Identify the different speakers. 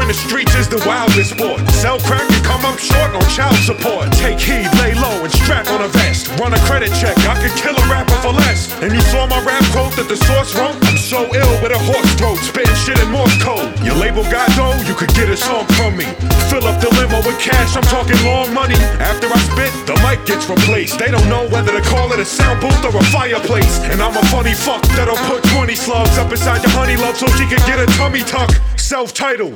Speaker 1: in the streets is the wildest sport. Sell crack and come up short on child support. Take heed, lay low and strap on a vest. Run a credit check, I could kill a rapper for less. And you saw my rap quote that the source wrote? I'm so ill with a horse throat, spitting shit in Morse code. Your label got dough, you could get a song from me. Fill up the limo with cash, I'm talking long money. After I spit, the mic gets replaced. They don't know whether to call it a sound booth or a fireplace. And I'm a funny fuck that'll put 20 slugs up inside your honey love so she can get a tummy tuck. Self-titled.